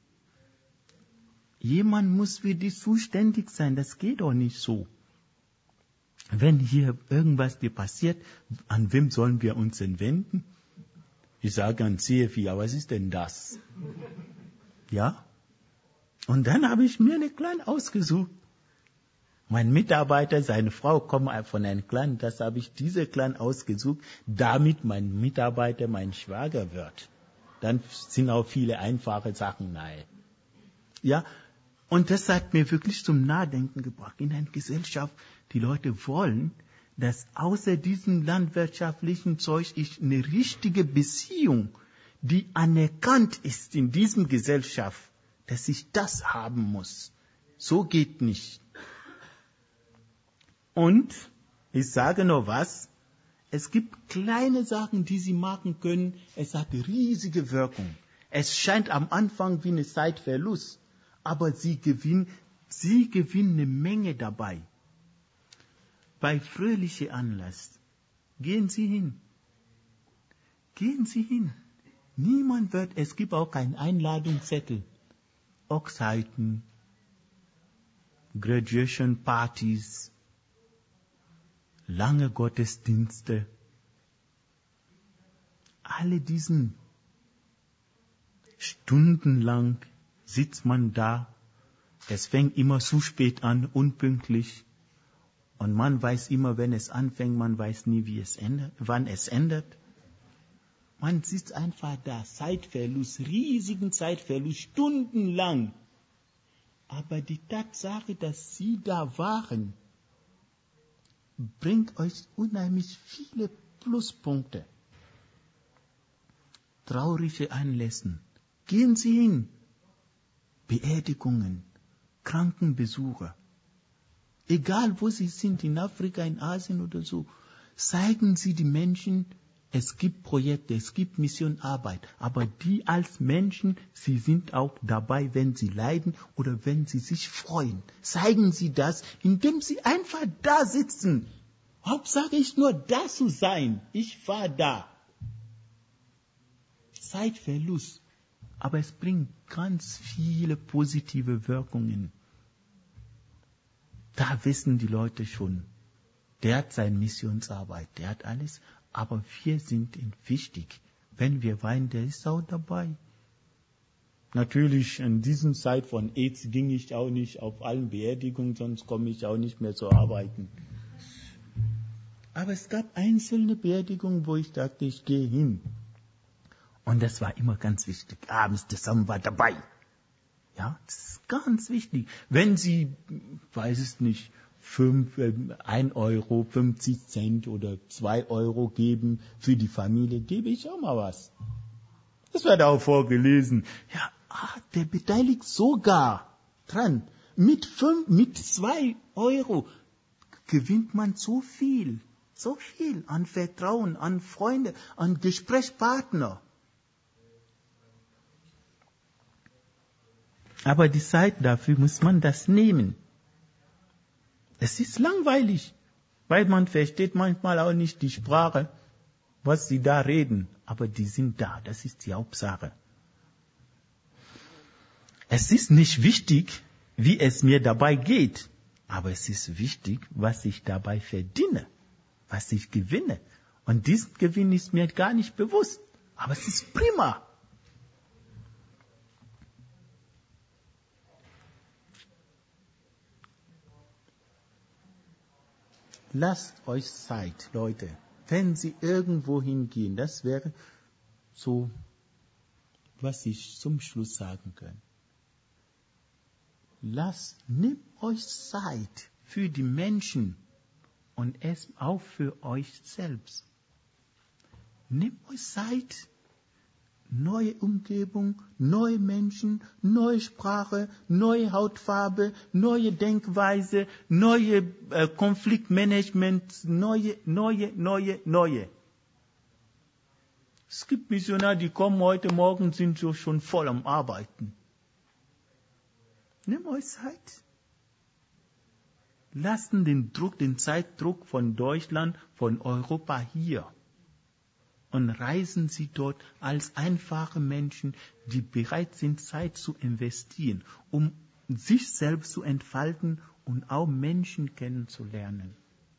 Jemand muss für dich zuständig sein, das geht doch nicht so. Wenn hier irgendwas dir passiert, an wem sollen wir uns denn wenden? Ich sage an CFI, aber was ist denn das? Ja? Und dann habe ich mir einen Clan ausgesucht. Mein Mitarbeiter, seine Frau kommen von einem Clan, das habe ich diese Clan ausgesucht, damit mein Mitarbeiter mein Schwager wird. Dann sind auch viele einfache Sachen nahe. Ja, und das hat mir wirklich zum Nachdenken gebracht. In einer Gesellschaft, die Leute wollen, dass außer diesem landwirtschaftlichen Zeug ich eine richtige Beziehung, die anerkannt ist in diesem Gesellschaft, dass ich das haben muss. So geht nicht. Und ich sage noch was, es gibt kleine Sachen, die Sie machen können, es hat riesige Wirkung. Es scheint am Anfang wie eine Zeitverlust, aber Sie gewinnen eine Menge dabei. Bei fröhlichem Anlass, gehen Sie hin. Gehen Sie hin. Es gibt auch keinen Einladungszettel. Hochzeiten, Graduation Partys, lange Gottesdienste, alle diesen stundenlang sitzt man da, es fängt immer zu spät an, unpünktlich, und man weiß immer, wenn es anfängt, man weiß nie, wann es endet. Man sitzt einfach da, Zeitverlust, riesigen Zeitverlust, stundenlang. Aber die Tatsache, dass Sie da waren, bringt euch unheimlich viele Pluspunkte. Traurige Anlässe. Gehen Sie hin. Beerdigungen, Krankenbesuche. Egal wo Sie sind, in Afrika, in Asien oder so, zeigen Sie die Menschen, es gibt Projekte, es gibt Missionarbeit, aber die als Menschen, sie sind auch dabei, wenn sie leiden oder wenn sie sich freuen. Zeigen Sie das, indem Sie einfach da sitzen. Hauptsache ist nur da zu sein. Ich war da. Zeitverlust. Aber es bringt ganz viele positive Wirkungen. Da wissen die Leute schon, der hat seine Missionsarbeit, der hat alles, aber wir sind ihm wichtig. Wenn wir weinen, der ist auch dabei. Natürlich, in dieser Zeit von AIDS ging ich auch nicht auf allen Beerdigungen, sonst komme ich auch nicht mehr zu arbeiten. Aber es gab einzelne Beerdigungen, wo ich dachte, ich gehe hin. Und das war immer ganz wichtig. Abends, der Sam war dabei. Ja, das ist ganz wichtig. Wenn Sie, weiß es nicht, 1 Euro, 50 Cent oder 2 Euro geben für die Familie, gebe ich auch mal was. Das wird auch vorgelesen. Ja, der beteiligt sogar dran. Mit 2 Euro gewinnt man so viel an Vertrauen, an Freunde, an Gesprächspartner. Aber die Zeit dafür muss man das nehmen. Es ist langweilig, weil man versteht manchmal auch nicht die Sprache, was sie da reden. Aber die sind da, das ist die Hauptsache. Es ist nicht wichtig, wie es mir dabei geht, aber es ist wichtig, was ich dabei verdiene, was ich gewinne. Und diesen Gewinn ist mir gar nicht bewusst, aber es ist prima. Lasst euch Zeit, Leute, wenn Sie irgendwo hingehen. Das wäre so, was ich zum Schluss sagen kann. Nehmt euch Zeit für die Menschen und es auch für euch selbst. Nehmt euch Zeit, neue Umgebung, neue Menschen, neue Sprache, neue Hautfarbe, neue Denkweise, neue Konfliktmanagement, neue. Es gibt Missionare, die kommen heute Morgen, sind so schon voll am Arbeiten. Nehmt euch Zeit. lassen den Zeitdruck von Deutschland, von Europa hier und reisen Sie dort als einfache Menschen, die bereit sind, Zeit zu investieren, um sich selbst zu entfalten und auch Menschen kennenzulernen.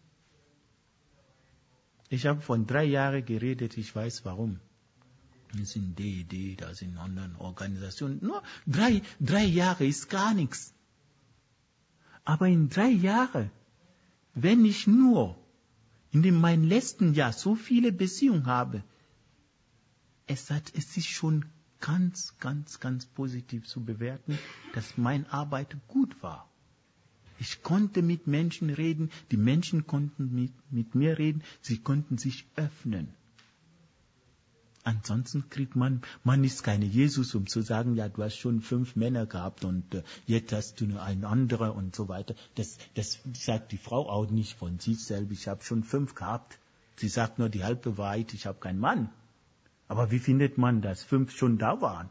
Ich habe von 3 Jahren geredet, ich weiß warum. Das sind DED, das sind anderen Organisationen. Nur 3 Jahre ist gar nichts. Aber in 3 Jahren, wenn ich nur in meinem letzten Jahr so viele Beziehungen habe, es ist schon ganz, ganz, ganz positiv zu bewerten, dass meine Arbeit gut war. Ich konnte mit Menschen reden, die Menschen konnten mit mir reden, sie konnten sich öffnen. Ansonsten kriegt man ist keine Jesus, um zu sagen, ja, du hast schon 5 Männer gehabt und jetzt hast du nur einen anderen und so weiter. Das sagt die Frau auch nicht von sich selbst, ich habe schon 5 gehabt. Sie sagt nur die halbe Wahrheit, ich habe keinen Mann. Aber wie findet man, dass 5 schon da waren?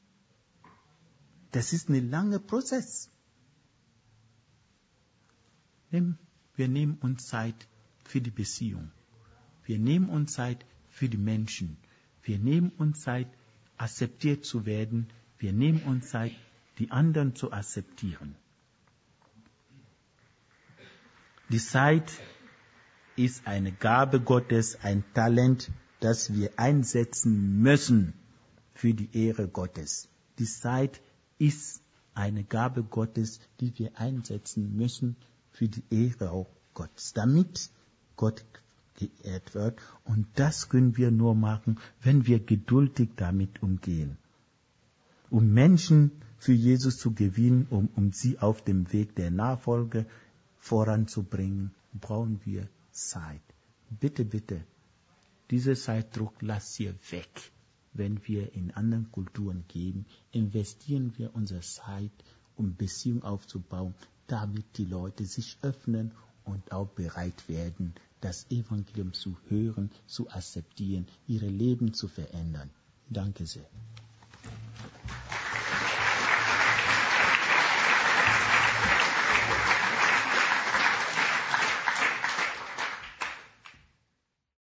Das ist ein langer Prozess. Wir nehmen uns Zeit für die Beziehung. Wir nehmen uns Zeit für die Menschen. Wir nehmen uns Zeit, akzeptiert zu werden. Wir nehmen uns Zeit, die anderen zu akzeptieren. Die Zeit ist eine Gabe Gottes, ein Talent, das wir einsetzen müssen für die Ehre Gottes. Die Zeit ist eine Gabe Gottes, die wir einsetzen müssen für die Ehre auch Gottes, damit Gott geehrt wird. Und das können wir nur machen, wenn wir geduldig damit umgehen. Um Menschen für Jesus zu gewinnen, um sie auf dem Weg der Nachfolge voranzubringen, brauchen wir Zeit. Bitte, bitte, dieser Zeitdruck lasst ihr weg. Wenn wir in anderen Kulturen gehen, investieren wir unsere Zeit, um Beziehungen aufzubauen, damit die Leute sich öffnen und auch bereit werden, das Evangelium zu hören, zu akzeptieren, ihre Leben zu verändern. Danke sehr.